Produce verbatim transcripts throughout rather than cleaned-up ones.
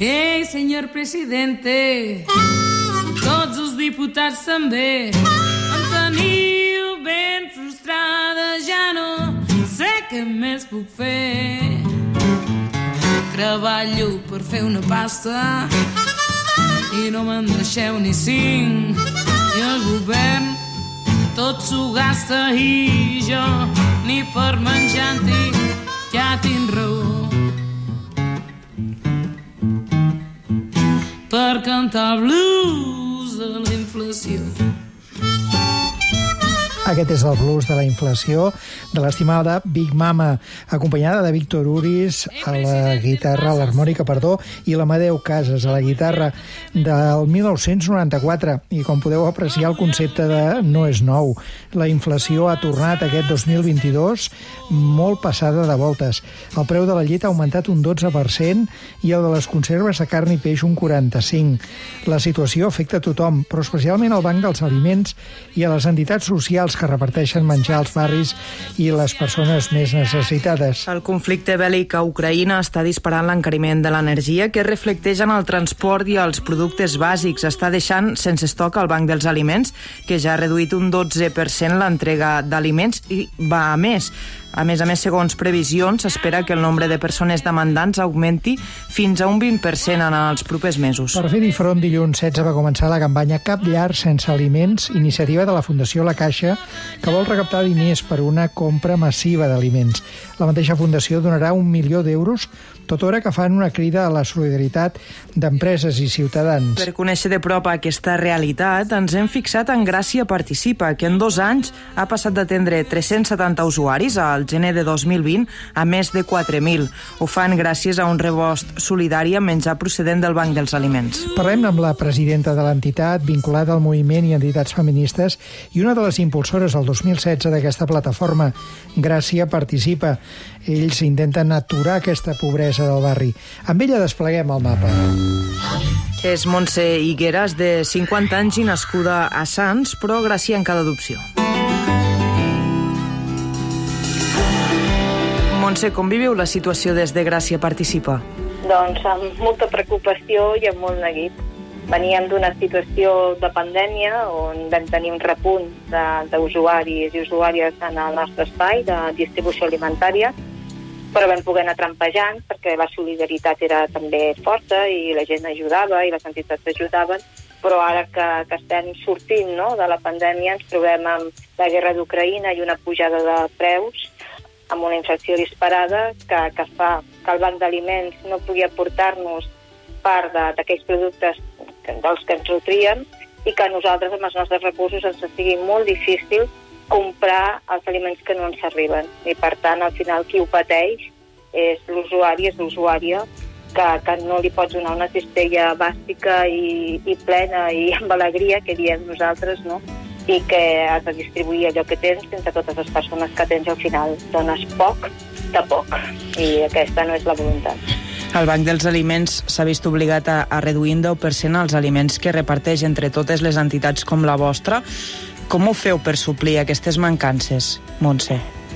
Ei, senyor presidente, tots els diputats també, em teniu ben frustrada, ja no sé què més puc fer. Treballo per fer una pasta i no me'n deixeu ni cinc, i el govern tot s'ho gasta i jo ni per menjar en tinc, ja tinc raó per cantar blues de la inflació. Aquest és el blues de la inflació de l'estimada Big Mama, acompanyada de Víctor Uris a la guitarra, a l'harmònica, perdó, i l'Amadeu Casas a la guitarra, del mil nou-cents noranta-quatre. I com podeu apreciar, el concepte de no és nou. La inflació ha tornat aquest dos mil vint-i-dos molt passada de voltes. El preu de la llet ha augmentat un dotze per cent i el de les conserves de carn i peix un quaranta-cinc per cent. La situació afecta a tothom, però especialment al Banc dels Aliments i a les entitats socials que reparteixen menjar als barris i les persones més necessitades. El conflicte bèl·lic a Ucraïna està disparant l'encariment de l'energia, que es reflecteix en el transport i els productes bàsics. Està deixant sense estoc el Banc dels Aliments, que ja ha reduït un dotze per cent l'entrega d'aliments i va a més. A més a més, segons previsions, s'espera que el nombre de persones demandants augmenti fins a un vint per cent en els propers mesos. Per fer-hi front, dilluns setze va començar la campanya Cap llar sense aliments, iniciativa de la Fundació La Caixa, que vol recaptar diners per una compra massiva d'aliments. La mateixa fundació donarà un milió d'euros, tot hora que fan una crida a la solidaritat d'empreses i ciutadans. Per conèixer de prop aquesta realitat, ens hem fixat en Gràcia Participa, que en dos anys ha passat d'atendre tres-cents setanta usuaris al gener de dos mil vint a més de quatre mil. Ho fan gràcies a un rebost solidari amb menjar procedent del Banc dels Aliments. Parlem amb la presidenta de l'entitat, vinculada al moviment i entitats feministes, i una de les impulsores el dos mil setze d'aquesta plataforma, Gràcia Participa. Ells intenten aturar aquesta pobresa del barri. Amb ella despleguem el mapa. És Montse Higueras, de cinquanta anys i nascuda a Sants, però gracienca d'adopció. Montse, com viviu la situació des de Gràcia Participa? Doncs amb molta preocupació i amb molt neguit. Veníem d'una situació de pandèmia on vam tenir un repunt d'usuaris i usuàries en el nostre espai de distribució alimentària, però vam poder anar trampejant perquè la solidaritat era també forta i la gent ajudava i les entitats ajudaven, però ara que, que estem sortint, no, de la pandèmia ens trobem amb la guerra d'Ucraïna i una pujada de preus, amb una inflació disparada que, que fa que el banc d'aliments no pugui aportar-nos part d'aquells productes dels que ens nutrien i que a nosaltres, amb els nostres recursos, ens sigui molt difícil comprar els aliments que no ens arriben. I, per tant, al final, qui ho pateix és l'usuari, és l'usuària, que, que no li pots donar una cistella bàsica i, i plena i amb alegria, que diem nosaltres, no? I que has de distribuir allò que tens entre totes les persones que tens. Al final dones poc de poc, i aquesta no és la voluntat. El Banc dels Aliments s'ha vist obligat a, a reduir un deu per cent els aliments que reparteix entre totes les entitats com la vostra. Com ho feu per suplir aquestes mancances, Montse?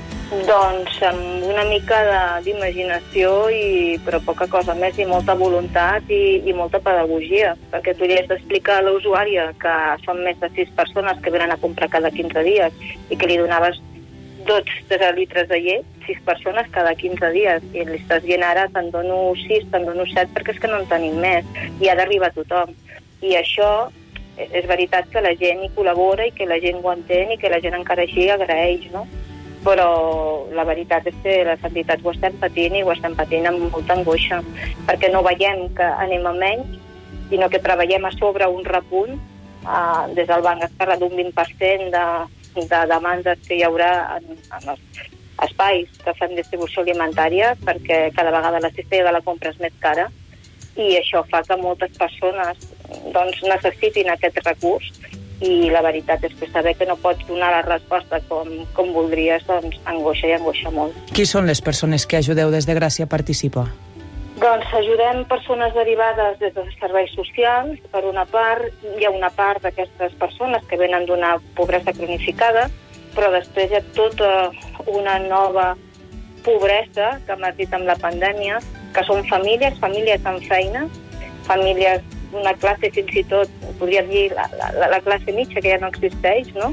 Doncs amb una mica d'imaginació, i però poca cosa més, i molta voluntat i, i molta pedagogia, perquè tu li has d'explicar a la usuària que són més de sis persones que venen a comprar cada quinze dies i que li donaves dotze litres de llet, sis persones cada quinze dies, i li estàs dient ara te'n dono sis, te'n dono set, perquè és que no en tenim més, i ha d'arribar a tothom. I això és veritat que la gent hi col·labora i que la gent ho entén i que la gent encara així agraeix, no? Però la veritat és que les entitats ho estem patint i ho estem patint amb molta angoixa, perquè no veiem que anem a menys, sinó que treballem a sobre un repunt. Uh, des del banc es parla d'un vint per cent de, de demandes que hi haurà en, en els espais que fan distribució alimentària, perquè cada vegada la cistella de la compra és més cara, i això fa que moltes persones doncs, necessitin aquest recurs, i la veritat és que saber que no pots donar la resposta com, com voldries, doncs angoixa i angoixa molt. Qui són les persones que ajudeu des de Gràcia Participa? Doncs ajudem persones derivades des dels serveis socials. Per una part, hi ha una part d'aquestes persones que venen d'una pobresa cronificada, però després hi ha tota una nova pobresa que hem dit amb la pandèmia, que són famílies, famílies amb feina, famílies, una classe fins i tot, podríem dir la, la, la classe mitja, que ja no existeix, no?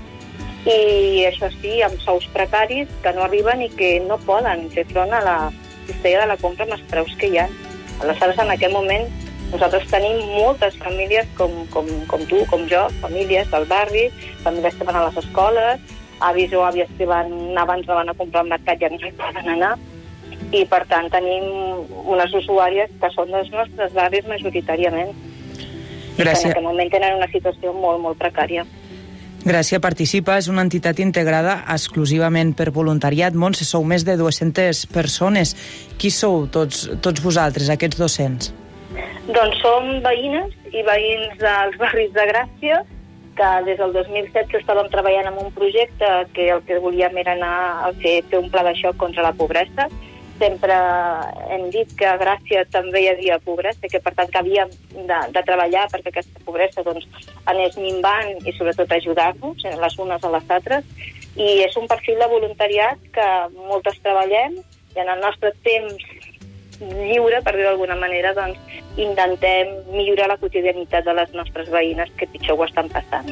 I això sí, amb sous precaris que no arriben i que no poden fer front a la cistella de la compra amb els preus que hi ha. Aleshores, en aquest moment, nosaltres tenim moltes famílies com, com, com tu, com jo, famílies del barri, famílies que van a les escoles, avis o àvies que van, abans no van a comprar al mercat i ja no hi poden anar, i per tant tenim unes usuàries que són dels nostres barris majoritàriament. Gràcies. En aquest moment tenen una situació molt, molt precària. Gràcia Participa és una entitat integrada exclusivament per voluntariat. Montse, sou més de dues-centes persones. Qui sou tots, tots vosaltres, aquests dos-cents? Doncs som veïnes i veïns dels barris de Gràcia, que des del dos mil setze estàvem treballant en un projecte que el que volíem era anar a fer, fer un pla de xoc contra la pobresa. Sempre hem dit que a Gràcia també hi havia pobresa, que per tant que havíem de, de treballar perquè aquesta pobresa doncs, anés minvant i sobretot ajudar-nos les unes a les altres. I és un perfil de voluntariat que moltes treballem i en el nostre temps lliure, per dir-ho d'alguna manera, doncs, intentem millorar la quotidianitat de les nostres veïnes que pitjor ho estan passant.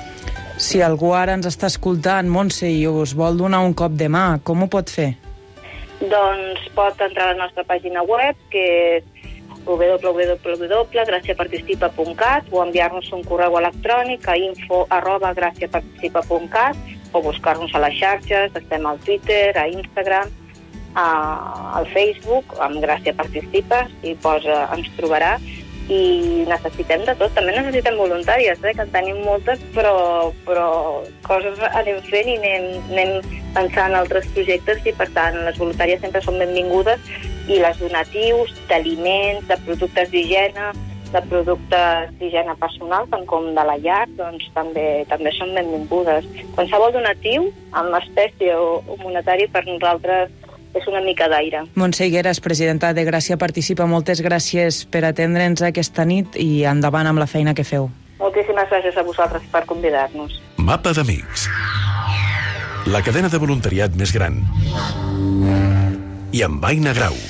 Si algú ara ens està escoltant, Montse, i us vol donar un cop de mà, com ho pot fer? Doncs pot entrar a la nostra pàgina web, que és w w w punt graciaparticipa punt cat, o enviar-nos un correu electrònic a info arroba graciaparticipa punt cat, o buscar-nos a les xarxes, estem al Twitter, a Instagram, a, al Facebook, amb Gràcia Participa, i posa, ens trobarà. I necessitem de tot, també necessitem voluntàries, eh, que en tenim moltes, però, però coses anem fent i anem, anem pensant en altres projectes, i per tant les voluntàries sempre són benvingudes, i les donatius d'aliments, de productes d'higiene, de productes d'higiene personal, tant com de la llar, doncs també, també són benvingudes. Qualsevol donatiu, amb espècie o, o monetari, per nosaltres és una mica d'aire. Montse Higueras, presidenta de Gràcia Participa, moltes gràcies per atendre'ns aquesta nit i endavant amb la feina que feu. Moltíssimes gràcies a vosaltres per convidar-nos. Mapa d'Amics, la cadena de voluntariat més gran. I amb Aina Grau.